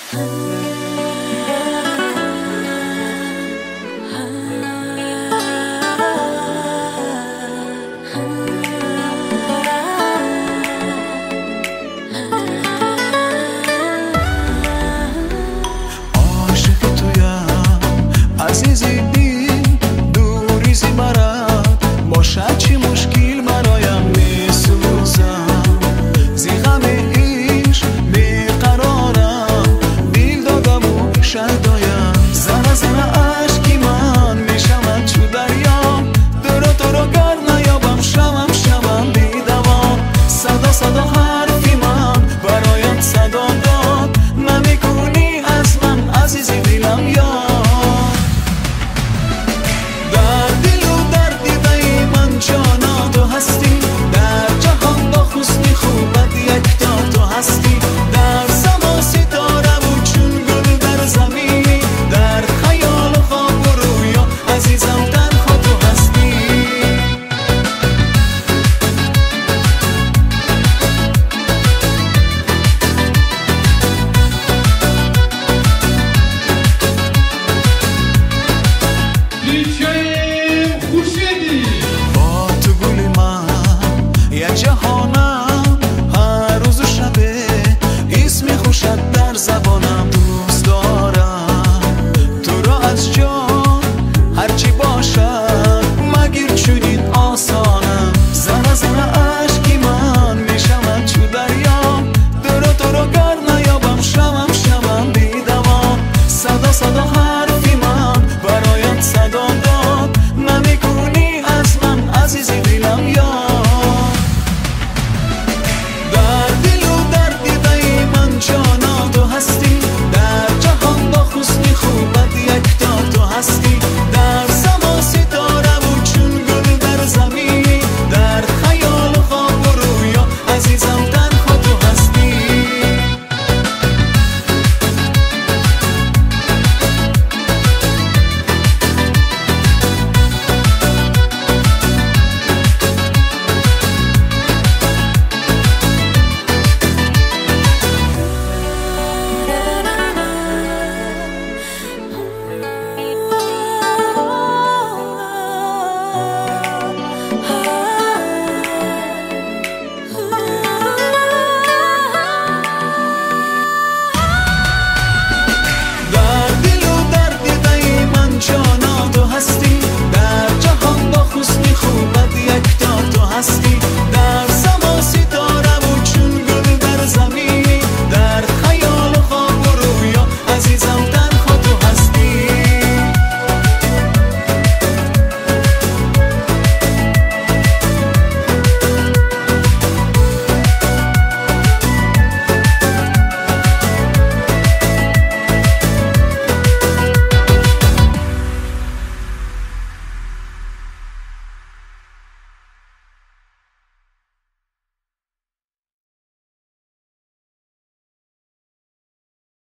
عزیزی بین دوریزی برات باشد چی مشکل برایم میسوزم زی غم عشق بیقرارم دیل دادم و شدایم زره زره عشقی من میشود چو دریا دورو گر نیابم شوم بیدوام صدا صدا حرفی من برایم صدا داد نمیکنی از من عزیزی دلم یاد جانا تو هستی در جهان با حسنی خوبت یکتا تو هستی در سما ستاره و چون گل در زمینی در خیال و خواب و رویا عزیزم تنها تو هستی یک جهانم هر روز و شبه اسمی خوشت در زبانم